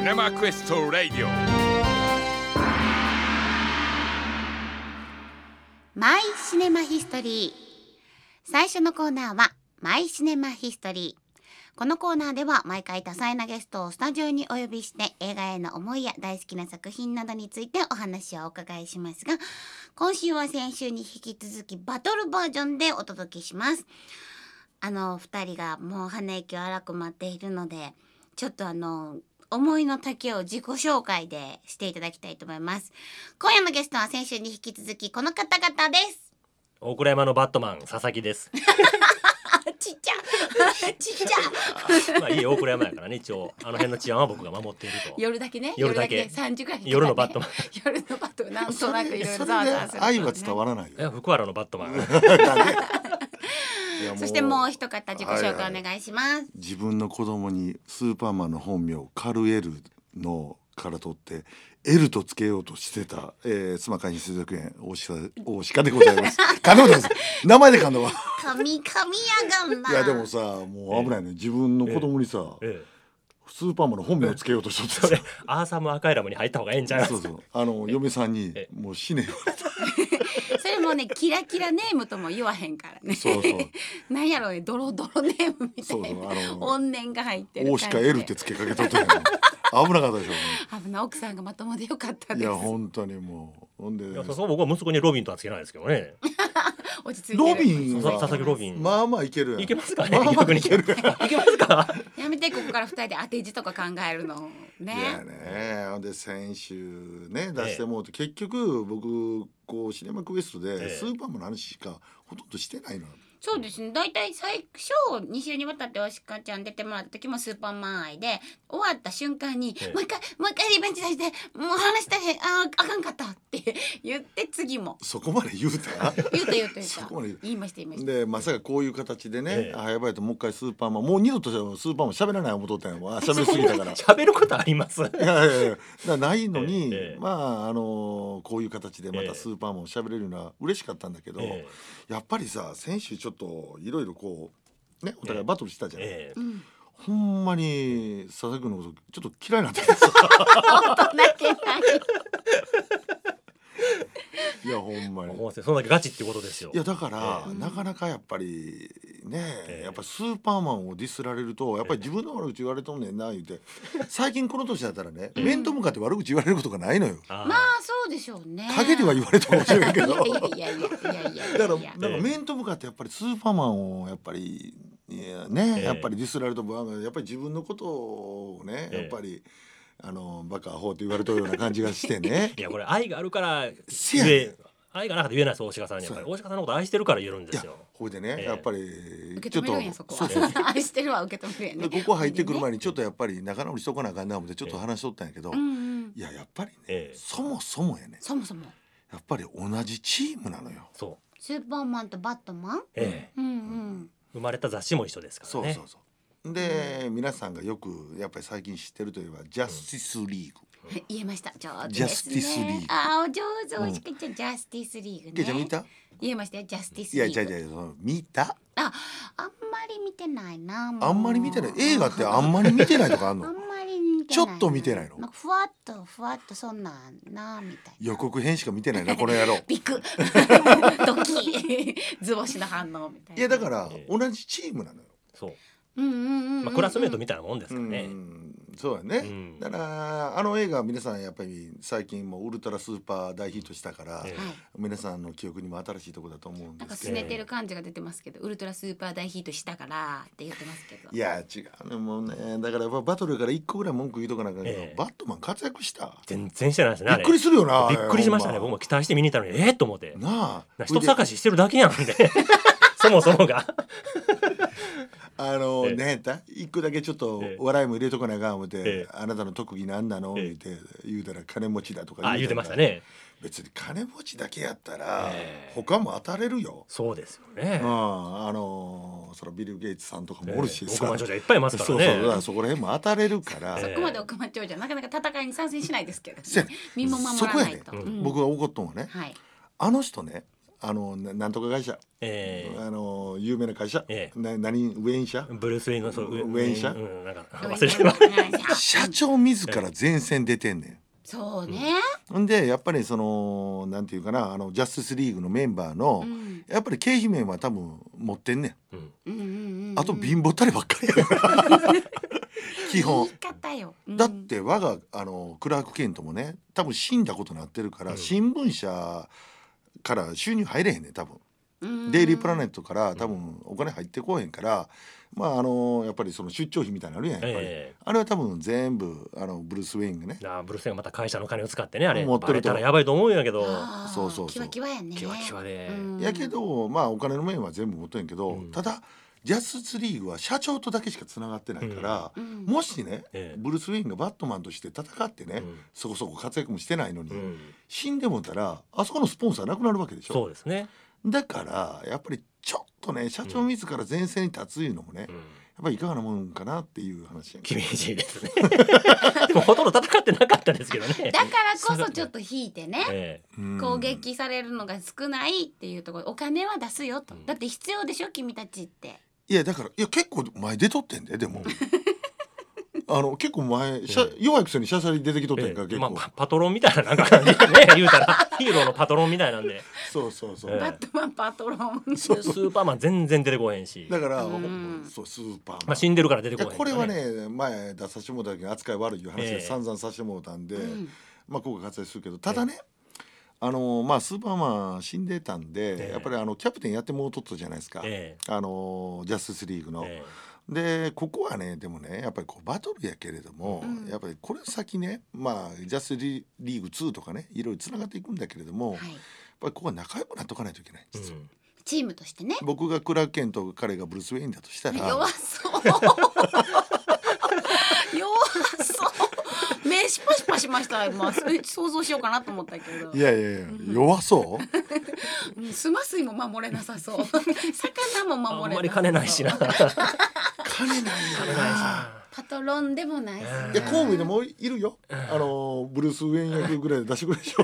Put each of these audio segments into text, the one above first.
ネマクエストラディオマイシネマヒストリー。最初のコーナーはマイシネマヒストリー。このコーナーでは毎回多彩なゲストをスタジオにお呼びして映画への思いや大好きな作品などについてお話をお伺いしますが、今週は先週に引き続きバトルバージョンでお届けします。2人がもう鼻息を荒く待っているので、ちょっと思いの丈を自己紹介でしていただきたいと思います。今夜のゲストは先週に引き続きこの方々です。 大倉山のバットマン佐々木ですちっちゃまあいい大倉山やからね、一応辺の治安は僕が守っていると。 夜だけね、 夜だけ 3時ぐらい、ね、 夜のバットマン夜のバットマンなんとなくいろいろざわざわする、 愛は伝わらないよ。 福原のバットマンそしてもう一方自己紹介お願いします、 自分の子供にスーパーマンの本名カルエルのから取ってエルとつけようとしてた、妻海水族園大鹿でございます。噛んでもです名前で噛んだわ。 神やがんな。 いやでもさ、もう危ないね、自分の子供にさ、スーパーマンの本名をつけようとしとってさ、 それアーサム・アカイラムに入った方がええんちゃいますか。 そう嫁さんにもう死ね言われた。 それもねキラキラネームとも言わへんからね。 そうなんやろうね、ドロドロネームみたいな怨念が入ってる大鹿エルってつけかけとったよ危なかったでしょうね。 危ない、奥さんがまともでよかったです。 いや本当にもうほんで、 そう僕は息子にロビンとはつけないですけどね。 落ち着いてる。 ロビンは佐々木ロビンまあまあいけるやん。 いけますかね。 まあまあいけるいけますか。 やめて、ここから2人で当て字とか考えるのね。 いやね、ほんで先週ね出してもうて、結局僕こうシネマクエストでスーパーマンの話しかほとんどしてないの。 そうですね、だいたい最初2週にわたっておしかちゃん出てもらった時もスーパーマン愛で、終わった瞬間に、もう一回リベンジ出して、もう話したい、あかんかったって言って、次もそこまで言うた言ったそこまで言いましたで、まさかこういう形でね、やばいともう一回スーパーマン、もう二度とスーパーマン喋らない思っとったんやもん。喋りすぎたから喋ることあります。 いやだからないのに、まあこういう形でまたスーパーマンを喋れるのは嬉しかったんだけど、やっぱりさ、先週ちょっといろいろこうね、お互いバトルしたじゃない、ほんまに佐々木君のことちょっと嫌いになってきてさいやほんまにそんだけガチってことですよ。 いやだから、なかなかやっぱりね、やっぱスーパーマンをディスられるとやっぱり自分の悪口言われとんねんな言うて、最近この年だったらね、面と向かって悪口言われることがないのよ。 まあそうでしょうね。 陰では言われたかもしれないけどいやだから面と向かってやっぱりスーパーマンをやっぱりね、やっぱりディスられるとやっぱり自分のことをね、やっぱりバカアホって言われたような感じがしてねいやこれ愛があるからせやね愛がなかったら言えないです。大鹿さんにやっぱり大鹿さんのこと愛してるから言えるんですよ。 ほいでね、やっぱり受け止めるんや、そこは愛してるは受け止めるやね。 ここ入ってくる前にちょっとやっぱり仲直りしとかなあかんな思ってちょっと話しとったんやけど、いややっぱりね、そもそもやね、 そもそもやっぱり同じチームなのよ。 そうスーパーマンとバットマン、 生まれた雑誌も一緒ですからね。 そうで、皆さんがよくやっぱり最近知ってるといえばジャスティスリーグ、 言えました。上手ジャスですティスリーね。 グ。 お上手、おいしくちゃん、ジャスティスリーグね。 けいちゃん見た？ 言えましたよ、ジャスティスいやリーグ。 違う見た？ あんまり見てないな。 あんまり見てない。映画ってあんまり見てないとかあんの？ あんまり見てない。 ちょっと見てないの？ なんかふわっとそんなんなみたいな。 予告編しか見てないなこの野郎。 ビクドキ図星の反応みたいな。 いやだから同じチームなのよ。 そう。 まあクラスメートみたいなもんですからね。 そうやね、だから映画は皆さんやっぱり最近もウルトラスーパー大ヒットしたから、皆さんの記憶にも新しいところだと思うんなんかですけど、 拗ねてる感じが出てますけど、ウルトラスーパー大ヒットしたからって言ってますけど、 いや違うね、もうね、だからやっぱバトルから1個ぐらい文句言うとかなんかけど、バットマン活躍した。 全然してないですね。 びっくりするよな。 びっくりしましたね。僕も期待して見に行ったのにと思ってなあ、 人探ししてるだけやんでそもそもがね一個だけちょっと笑いも入れとかなあかん思って、あなたの特技なんなのって言うたら金持ちだとか言うてましたね。 別に金持ちだけやったら他も当たれるよ。 そうですよね。 そのビル・ゲイツさんとかもおるしさ、 億万長者いっぱいいますからね。 そうそこら辺も当たれるから、 そこまで億万長者なかなか戦いに参戦しないですけど、身も守らないと。 そこやね、僕が怒っとんはね、 はい、 あの人ね、 なんとか会社、有名な会社、何ウェイン社、 ブルース・ウェインのそうウェイン社、 なんか忘れてま社長自ら前線出てんねん。 そうね。 んでやっぱりそのなんていうかな、ジャスティスリーグのメンバーの、やっぱり経費面は多分持ってんねん。あと貧乏たればっかりやから基本。 言い方よ。 だって我がクラーク・ケントもね、多分死んだことになってるから、新聞社から収入入れへんねん多分。デイリープラネットから多分お金入ってこへんから、まあやっぱりその出張費みたいなのあるやん、やっぱり、あれは多分全部ブルース・ウェインがね、 ブルース・ウェインがまた会社の金を使ってね、あれ持ってるとバレたらやばいと思うんやけど、 そうキワキワやね。 キワキワで、 やけどまあお金の面は全部持ってんけど、ただジャスティスリーグは社長とだけしかつながってないから、もしね、ブルース・ウェインがバットマンとして戦ってね、そこそこ活躍もしてないのに、死んでもたらあそこのスポンサーなくなるわけでしょ。 そうですね。 だからやっぱりちょっとね、社長自ら前線に立ついうのもね、やっぱりいかがなもんかなっていう話やん。 厳しいですねでもほとんど戦ってなかったですけどね。 だからこそちょっと引いてね、攻撃されるのが少ないっていうところ、お金は出すよと、だって必要でしょ君たちって。 いやだから結構前出とってんで、でも結構前、弱いくせにシャシャリ出てきとってんか、結構、 パトロンみたいななんか感じでね言うたらヒーローのパトロンみたいなんで、 そうそうそう、 バットマンパトロンスーパーマン全然出てこへんし、 だから、そうスーパーマン、 死んでるから出てこへん、 これはね前出させてもらった時に扱い悪いいう話で散々させてもらったんで、まあここが活躍するけど、ただね、まあスーパーマン死んでたんで、やっぱりキャプテンやってもうとったじゃないですか、ジャスティスリーグの。でここはね、でもねやっぱりこうバトルやけれども、やっぱりこれ先ね、まあジャスティスリーグ2とかね、いろいろつながっていくんだけれども、やっぱりここは仲良くなっとかないといけない、実は。 チームとしてね。 僕がクラーク・ケント、彼がブルース・ウェインだとしたら、 弱そう弱そう目シパシパしました。まあ想像しようかなと思ったけど、 いやいやいや、弱そうスマスイも守れなさそう、魚も守れなさそう、 あんまり金ないしな金ないよな、 パトロンでもないし、 いや公務員でもいるよ、ブルース・ウェイン役ぐらいで出してくれでしょ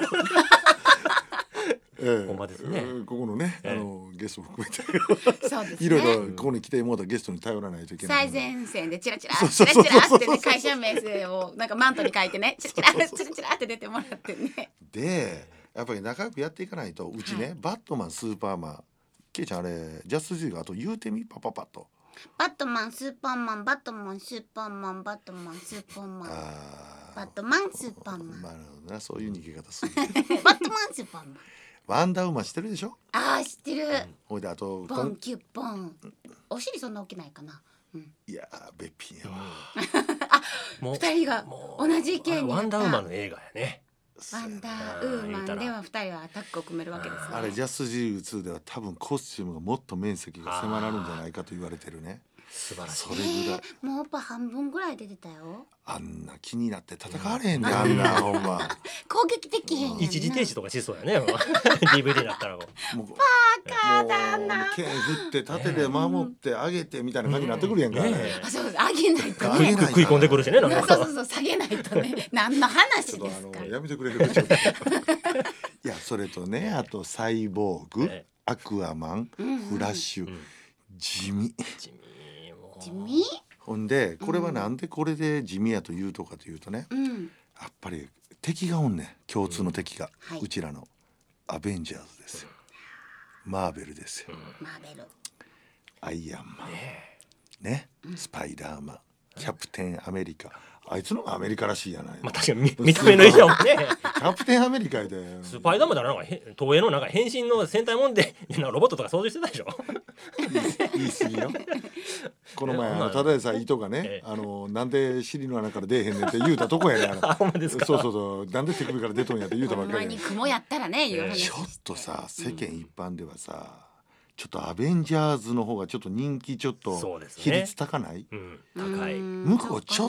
ほんまですね、 ここのね、ゲストも含めてそうですね、 いろいろここに来てもらったゲストに頼らないといけない。 最前線でチラチラチラチラってね、会社名をなんかマントに書いてね、チラチラチラチラって出てもらってね。 でやっぱり仲良くやっていかないと、うちね、バットマン、スーパーマン、ケイちゃんあれジャスティスリーグあと言うてみ、パパパッと。 バットマンスーパーマン、バットマンスーパーマン、バットマンスーパーマン、バットマンスーパーマン、 なるほどな、そういう逃げ方するバットマンスーパーマン。 ワンダーウーマン知ってるでしょ。 あー知ってる、 ほいであとボンキュッボン、お尻そんな大きないかな、 いやべっぴんやわ、 二人が同じ意見になった。 ワンダーウーマンの映画やね。 ワンダーウーマンでは二人はタッグを組めるわけですね。 あれジャスティスリーグ2では多分コスチュームがもっと面積が狭なるんじゃないかと言われてるね。 素晴らしい。 それぐらい、 もうやっぱ半分ぐらい出てたよ。 あんな気になって戦われへんね、あんなほんま攻撃できへんやんな。 一時停止とかしそうやねDVD だったら。 もうバカだな、剣振って盾で守って上げてみたいな感じになってくるやんか、 あ、そう上げないとね、 食い込んでくるしね、なんかそう下げないとね、何の話ですか。 やめてくれるちょっといやそれとね、あとサイボーグ、アクアマン、フラッシュ、地味地味。 ほんでこれはなんでこれで地味やと言うとかというとね、やっぱり敵がおんねん、共通の敵が、うちらのアベンジャーズですよ、マーベルですよ、 マーベル、 アイアンマンね、スパイダーマン、キャプテンアメリカ、あいつのがアメリカらしいやない。 まあ確かに見た目の以上もね。 キャプテンアメリカで。 スパイダーマンだなんか東映のなんか変身の戦隊もんでロボットとか想像してたでしょ。 言い過ぎよ。この前ただでさえ糸がね、なんで尻の穴から出えへんねんって言うたとこやね。 あ、ほんまですか。 そうそうそう、なんで手首から出とんやって言うたばっかり。 ほんまに雲やったらね、言う話。 ちょっとさ、世間一般ではさ、ちょっとアベンジャーズの方がちょっと人気ちょっと比率高ない？ 高い。 向こうちょっ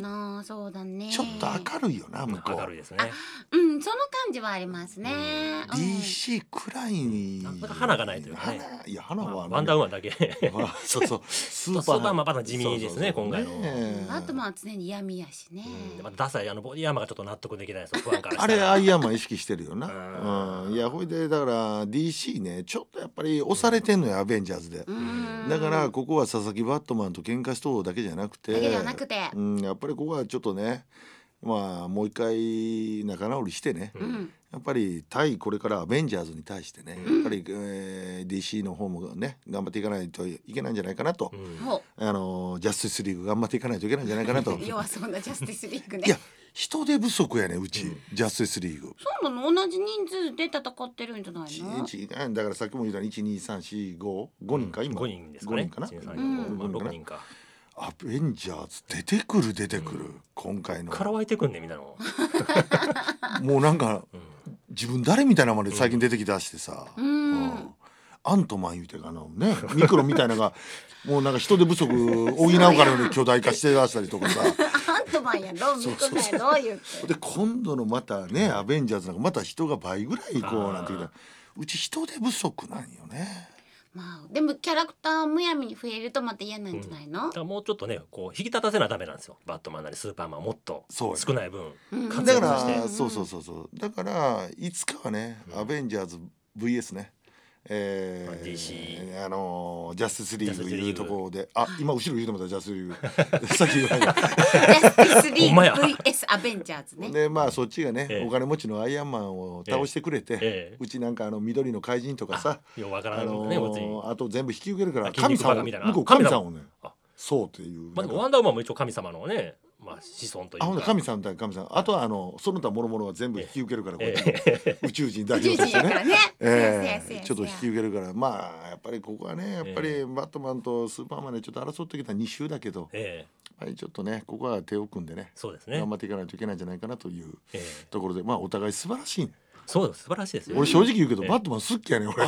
そうだね。 ちょっと明るいよな向こう。 明るいですね。 その感じはありますね。 DC くらいになんか花がないというかね。 いや花はワンダーウーマンだけ。 そうそうスースーパーマンまた地味ですね今回の。 バットマンは常に闇やしね。 またダサいボディアーマーがちょっと納得できないです。不安からしたら。 あれアイアンマン意識してるよな。いやほいでだから DC ねちょっとやっぱり押されてんのよアベンジャーズで。だからここは佐々木バットマンと喧嘩しとうだけじゃなくて、やっぱりここはちょっとねもう一回仲直りしてね、やっぱり対これからアベンジャーズに対してね、やっぱり、DC の方もね頑張っていかないといけないんじゃないかなと、ジャスティスリーグ頑張っていかないといけないんじゃないかなと。 弱そうなジャスティスリーグね。 いや人手不足やねうち、ジャスティスリーグ。 そうなの？同じ人数で戦ってるんじゃないの？ だからさっきも言った1,2,3,4,5人か今 5人ですかね。 5人かな、 6人か。 アベンジャーズ出てくる、今回のから湧いてくんねみたいなの。 もうなんか、自分誰みたいなまで最近出てきだしてさ、アントマン言うてかねミクロみたいなのがもうなんか人手不足補うかのように巨大化して出したりとかさアントマンやろミクロやろ言ってで今度のまたねアベンジャーズなんかまた人が倍ぐらいこうなんて言うたらうち人手不足なんよね。 でもキャラクターむやみに増えるとまた嫌なんじゃないの？ もうちょっとねこう引き立たせなダメなんですよ。バットマンなりスーパーマンもっと少ない分活だか躍して。 らそうだからいつかはね、アベンジャーズ VS ね DC ジャスティスリーグいうところで今後ろ言うてもらったジャスティスリーグさっき言われたジャスティスリーグ VS アベンジャーズね。 でそっちがね、お金持ちのアイアンマンを倒してくれて、うちなんか緑の怪人とかさあと全部引き受けるから神様向こう神様をねそうっていう。 ワンダーウーマンも一応神様のね子孫というか神様あとはその他諸々は全部引き受けるから宇宙人代表としてねちょっと引き受けるからやっぱりここはねやっぱりバットマンとスーパーマンでちょっと争ってきた2週だけどちょっとねここは手を組んでね頑張っていかないといけないんじゃないかなというところでお互い素晴らしいね。 そうです素晴らしいですよ。 俺正直言うけどバットマン好きやね俺。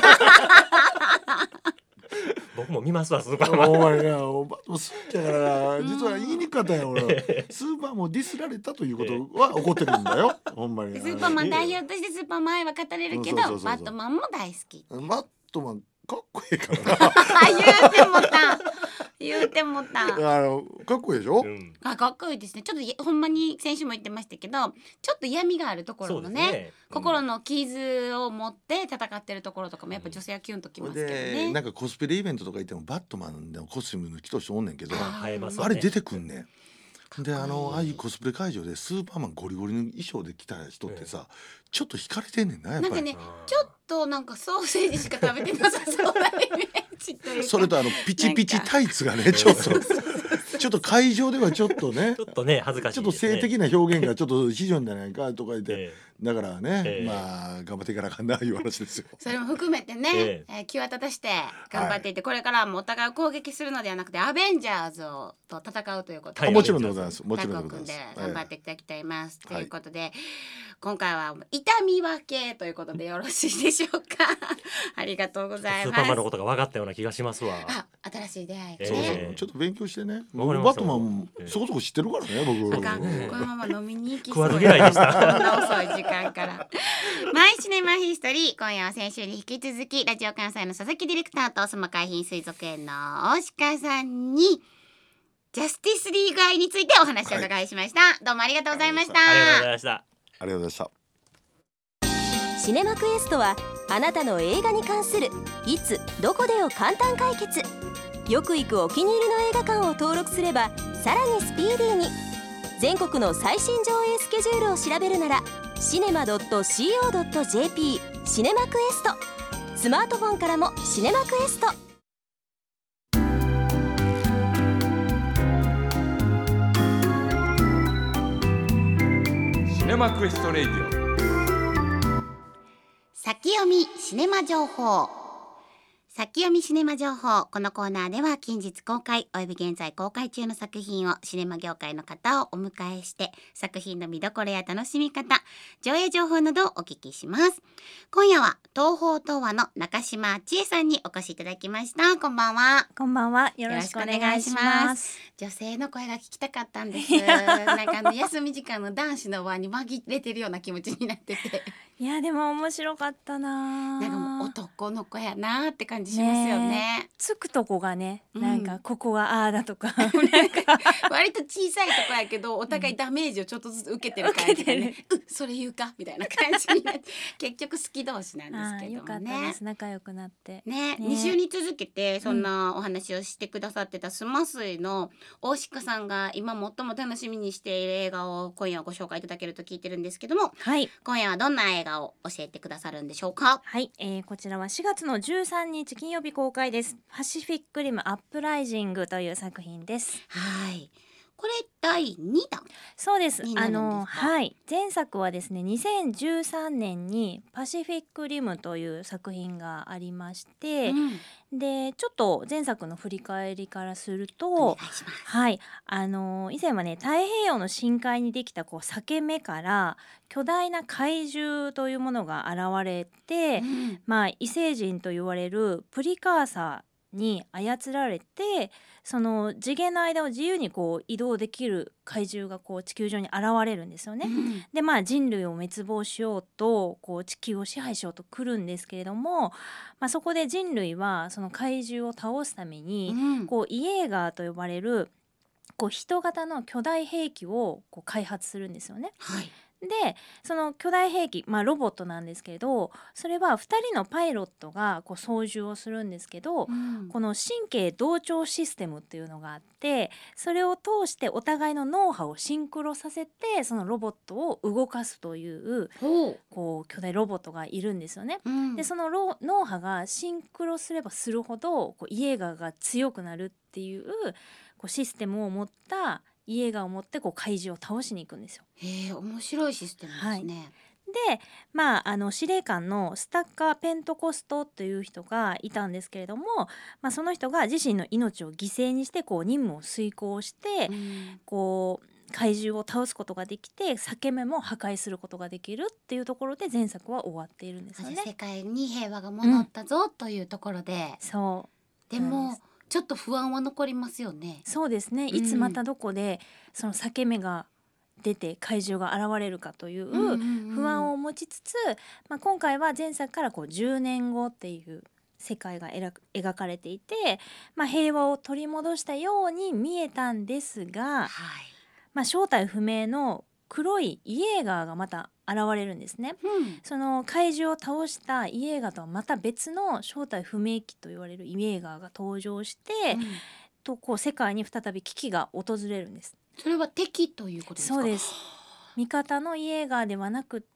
僕も見ますわスーパーマン。 お前がバットマン好きやから実は言いにくかったんや俺。スーパーマンディスられたということは起こってるんだよほんまに。 スーパーマン代表としてスーパーマンは語れるけどバットマンも大好き。 バットマンかっこいいからな。 言うてもたかっこいいでしょ、 かっこいいですね。ちょっとほんまに先週も言ってましたけどちょっと闇があるところのね心の傷を持って戦ってるところとかもやっぱ女性はキュンときますけどね。 なんかコスプレイベントとか行ってもバットマンのコスチュームの着と人おんねんけどあれ出てくんねん。でああいうコスプレ会場でスーパーマンゴリゴリの衣装で来た人ってさちょっと惹かれてんねんなやっぱり。 なんかねちょっとなんかソーセージしか食べてなさそうなイメージというかそれとピチピチタイツがねちょっと会場ではちょっとね恥ずかしいちょっと性的な表現がちょっと非常にじゃないかとか言ってだからね頑張っていかなあかんないう話ですよ。 それも含めてね気を立たして頑張っていってこれからもお互いを攻撃するのではなくてアベンジャーズと戦うということでもちろんでございます。もちろんでございます。 頑張っていただきたいますということで今回は痛み分けということでよろしいでしょうか。ありがとうございます。 スーパーマンのことが分かったような気がしますわ。 新しい出会いがね。ちょっと勉強してね。バットマンそこそこ知ってるからね僕。 このまま飲みに行き食わず嫌いでした。 こんな遅い時間から。マイシネマヒストリー今夜は先週に引き続きラジオ関西の佐々木ディレクターと須磨海浜水族園の大鹿さんにジャスティスリーグ愛についてお話をお伺いしました。どうもありがとうございました。 ありがとうございました。 ありがとうございました。 シネマクエストはあなたの映画に関するいつどこでを簡単解決。よく行くお気に入りの映画館を登録すればさらにスピーディーに全国の最新上映スケジュールを調べるならcinema.co.jp シネマクエスト。スマートフォンからもシネマクエスト。 シネマクエストレイディオ先読みシネマ情報。 先読みシネマ情報。このコーナーでは近日公開および現在公開中の作品をシネマ業界の方をお迎えして作品の見どころや楽しみ方、上映情報などをお聞きします。今夜は東宝東和の中島千恵さんにお越しいただきました。こんばんは。 こんばんは。よろしくお願いします。 女性の声が聞きたかったんです。なんか休み時間の男子の輪に紛れてるような気持ちになってて。 いやでも面白かったな。 なんかもう男の子やなって感じしますよね。 つくとこがね、なんかここがああだとか、なんか割と小さいとこやけどお互いダメージをちょっとずつ受けてる感じがね、それ言うかみたいな感じになって結局好き同士なんですけどもね。よかったです。 仲良くなってね。2週に続けてそんなお話をしてくださってたスマスイの大鹿さんが今最も楽しみにしている映画を今夜はご紹介いただけると聞いてるんですけども、 はい、 今夜はどんな映画を教えてくださるんでしょうか。 はい、こちらは4月の13日金曜日公開です。パシフィックリムアップライジングという作品です。 はい、これ第2弾。 そうです。 はい、 前作はですね2013年にパシフィックリムという作品がありまして、でちょっと前作の振り返りからすると、はい、以前はね太平洋の深海にできたこう裂け目から巨大な怪獣というものが現れて、異星人と言われるプリカーサーに操られて、その次元の間を自由にこう移動できる怪獣がこう地球上に現れるんですよね。で人類を滅亡しようとこう地球を支配しようと来るんですけれども、そこで人類はその怪獣を倒すために、こうイエーガーと呼ばれるこう人型の巨大兵器をこう開発するんですよね。でその巨大兵器、ロボットなんですけど、それは2人のパイロットがこう操縦をするんですけど、この神経同調システムっていうのがあって、それを通してお互いの脳波をシンクロさせてそのロボットを動かすというこう巨大ロボットがいるんですよね。でその脳波がシンクロすればするほどこうイエーガーが強くなるっていうこうシステムを持ったイエーガーを持ってこう怪獣を倒しに行くんですよ。 面白いシステムですね。 で司令官のスタッカー・ペントコストという人がいたんですけれども、その人が自身の命を犠牲にしてこう任務を遂行して、こう怪獣を倒すことができて裂け目も破壊することができるっていうところで前作は終わっているんですよね。 世界に平和が戻ったぞ、というところで。 そうでもちょっと不安は残りますよね。 そうですね。いつまたどこでその裂け目が出て怪獣が現れるかという不安を持ちつつ、今回は前作からこう10年後っていう世界が描かれていて、平和を取り戻したように見えたんですが、正体不明の黒いイエーガーがまた現れるんですね。その怪獣を倒したイエーガーとはまた別の正体不明機と言われるイエーガーが登場して、こう世界に再び危機が訪れるんです。 それは敵ということですか？ そうです。味方のイエーガーではなくって、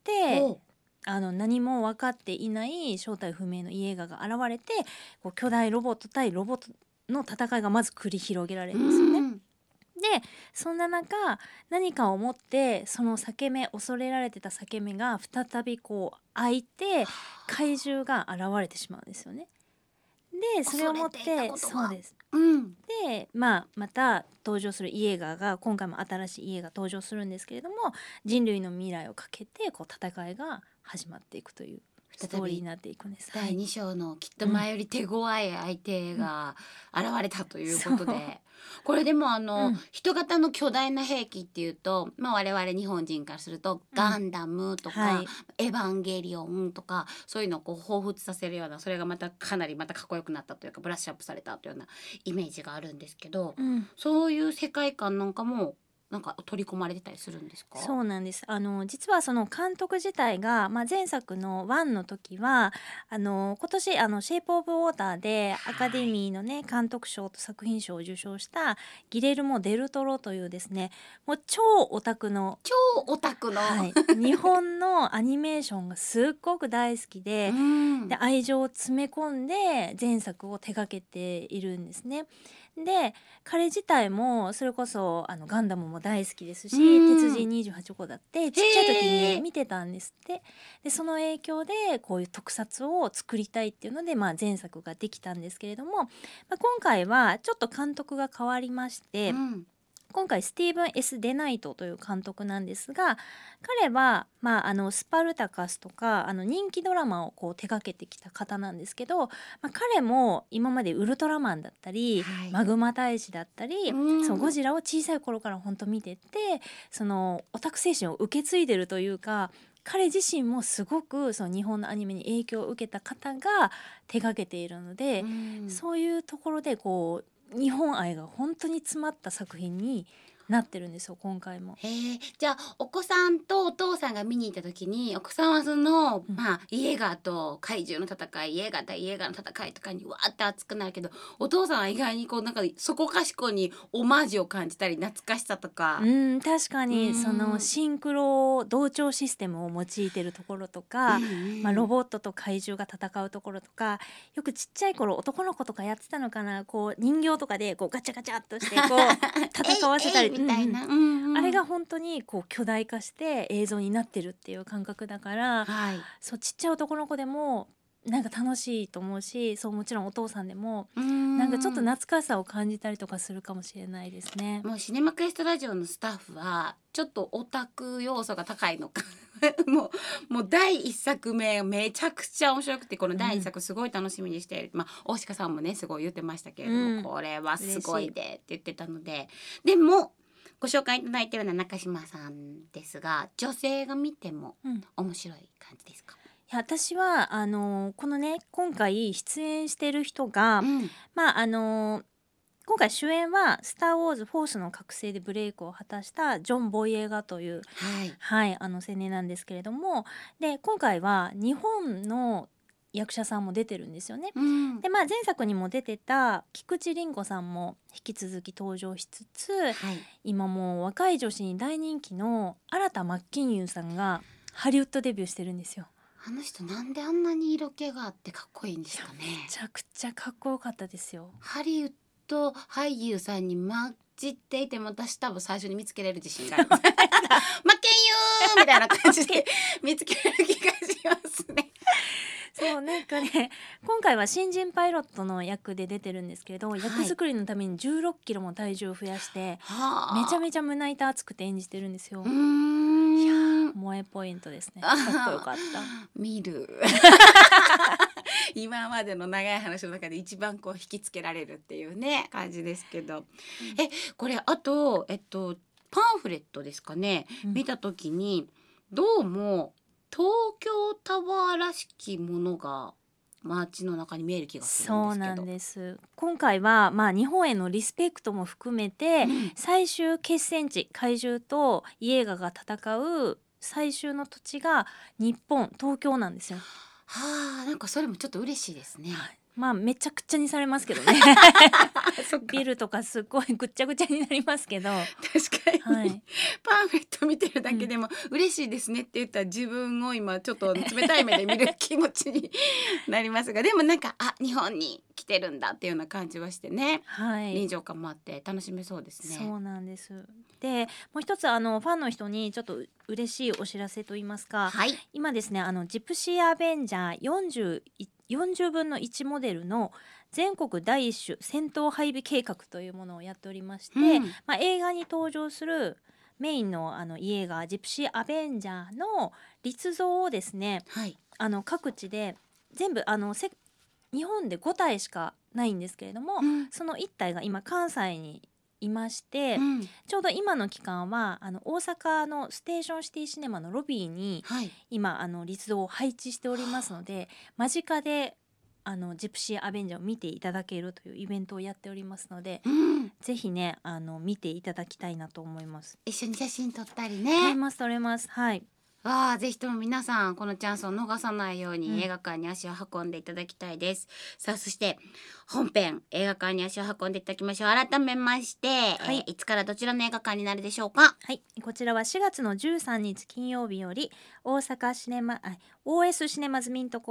何も分かっていない正体不明のイエーガーが現れて、こう巨大ロボット対ロボットの戦いがまず繰り広げられるんですよね。でそんな中何かをもってその裂け目、恐れられてた裂け目が再びこう開いて怪獣が現れてしまうんですよね。でそれをもってそうです、でまた登場するイエーガーが今回も新しいイエーガー登場するんですけれども、人類の未来をかけてこう戦いが始まっていくというストーリーになっていくんです。 第2章のきっと前より手強い相手が現れたということで、これでも人型の巨大な兵器っていうと、我々日本人からするとガンダムとか、エヴァンゲリオンとかそういうのをこう彷彿させるような、それがまたかなりまたかっこよくなったというかブラッシュアップされたというようなイメージがあるんですけど、そういう世界観なんかもなんか取り込まれてたりするんですか？ そうなんです。実はその監督自体が、前作の1の時は今年シェイプオブウォーターでアカデミーのね、監督賞と作品賞を受賞したギレルモ・デルトロというですね、もう超オタクの、日本のアニメーションがすっごく大好きで、愛情を詰め込んで前作を手掛けているんですね。 で彼自体もそれこそガンダムも大好きですし、鉄人28号だってちっちゃい時に見てたんですって。でその影響でこういう特撮を作りたいっていうので、前作ができたんですけれども、今回はちょっと監督が変わりまして、今回スティーブン・ S. デナイトという監督なんですが、彼は、スパルタカスとか人気ドラマをこう手掛けてきた方なんですけど、彼も今までウルトラマンだったり、マグマ大使だったり、そうゴジラを小さい頃から本当見てて、そのオタク精神を受け継いでるというか、彼自身もすごくその日本のアニメに影響を受けた方が手掛けているので、そういうところでこう日本愛が本当に詰まった作品になってるんですよ、今回も。 じゃあお子さんとお父さんが見に行った時に、お子さんはその、イエーガーと怪獣の戦い、イエーガー対イエーガーの戦いとかにわーって熱くなるけど、お父さんは意外にこうなんかそこかしこにオマージュを感じたり懐かしさとか。 確かにそのシンクロ同調システムを用いてるところとか、ロボットと怪獣が戦うところとか、よくちっちゃい頃男の子とかやってたのかな、こう人形とかでこうガチャガチャっとしてこう戦わせたりみたいな、あれが本当にこう巨大化して映像になってるっていう感覚だから、そうちっちゃい男の子でもなんか楽しいと思うし、そうもちろんお父さんでもなんかちょっと懐かしさを感じたりとかするかもしれないですね。 もうシネマクエストラジオのスタッフはちょっとオタク要素が高いのかもう第1作目めちゃくちゃ面白くて、この第2作すごい楽しみにしている、大鹿さんもねすごい言ってましたけれども、これはすごいでって言ってたので、でもご紹介いただいているのは中島さんですが、女性が見ても面白い感じですか？ いや私はこのね今回出演してる人が、今回主演は「スター・ウォーズ・フォースの覚醒」でブレイクを果たしたジョン・ボイエガという、青年なんですけれども、で今回は日本の役者さんも出てるんですよね。で前作にも出てた菊池凛子さんも引き続き登場しつつ、今もう若い女子に大人気の新田真剣佑さんがハリウッドデビューしてるんですよ。 あの人なんであんなに色気があってかっこいいんですかね。 めちゃくちゃかっこよかったですよ。 ハリウッド俳優さんに混じっていても、私多分最初に見つけれる自信がありますマッケンユーみたいな感じで見つけれる気がしますねそうなんかね、今回は新人パイロットの役で出てるんですけれど、役作りのために16キロも体重を増やして、めちゃめちゃ胸板厚くて演じてるんですよ。いや萌えポイントですね。かっこよかった。 見る今までの長い話の中で一番こう引きつけられるっていうね感じですけど、これあとパンフレットですかね、見た時にどうも東京タワーらしきものが街の中に見える気がするんですけど。 そうなんです。今回は日本へのリスペクトも含めて、最終決戦地怪獣とイエーガが戦う最終の土地が日本東京なんですよ。 なんかそれもちょっと嬉しいですね。 めちゃくちゃにされますけどねビルとかすっごいぐっちゃぐちゃになりますけど、 確かに、パンフレット見てるだけでも嬉しいですねって言ったら、自分を今ちょっと冷たい目で見る気持ちになりますが、でもなんか日本に来てるんだっていうような感じがしてね、臨場感もあって楽しめそうですね。 そうなんです。でもう一つファンの人にちょっと嬉しいお知らせといいますか、今ですねジプシーアベンジャー40分の1モデルの全国第一種戦闘配備計画というものをやっておりまして、映画に登場するメインのイエーガージプシーアベンジャーの立像をですね、各地で全部日本で5体しかないんですけれども、その1体が今関西にいまして、ちょうど今の期間は大阪のステーションシティシネマのロビーに、今立像を配置しておりますので、間近でジプシーアベンジャーを見ていただけるというイベントをやっておりますので、ぜひね見ていただきたいなと思います。 一緒に写真撮ったりね。 撮れます。 ぜひとも皆さんこのチャンスを逃さないように映画館に足を運んでいただきたいです。さあそして本編映画館に足を運んでいただきましょう。改めまして、いつからどちらの映画館になるでしょうか？ こちらは4月の13日金曜日よりOS シネマズミント神戸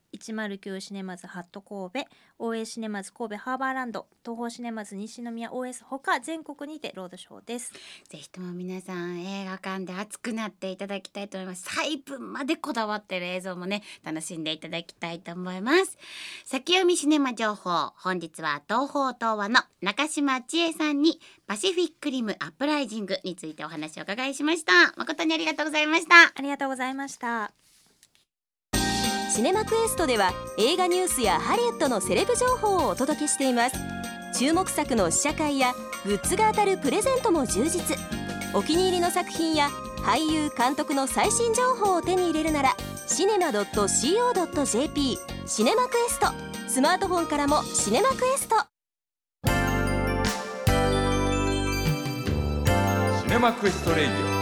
109シネマズハット神戸、OS シネマズ神戸ハーバーランド、東宝シネマズ西宮 OS ほか全国にてロードショーです。 ぜひとも皆さん映画館で熱くなっていただきたいと思います。細部までこだわってる映像もね楽しんでいただきたいと思います。先読みシネマ情報、本日は東宝東和の中島千恵さんにパシフィックリムアップライジングについてお話を伺いしました。誠にありがとうございました。 ありがとうございました。 シネマクエストでは映画ニュースやハリウッドのセレブ情報をお届けしています。注目作の試写会やグッズが当たるプレゼントも充実。お気に入りの作品や俳優監督の最新情報を手に入れるならシネマ .co.jp シネマクエスト、スマートフォンからもシネマクエスト。 シネマクエストレイディオ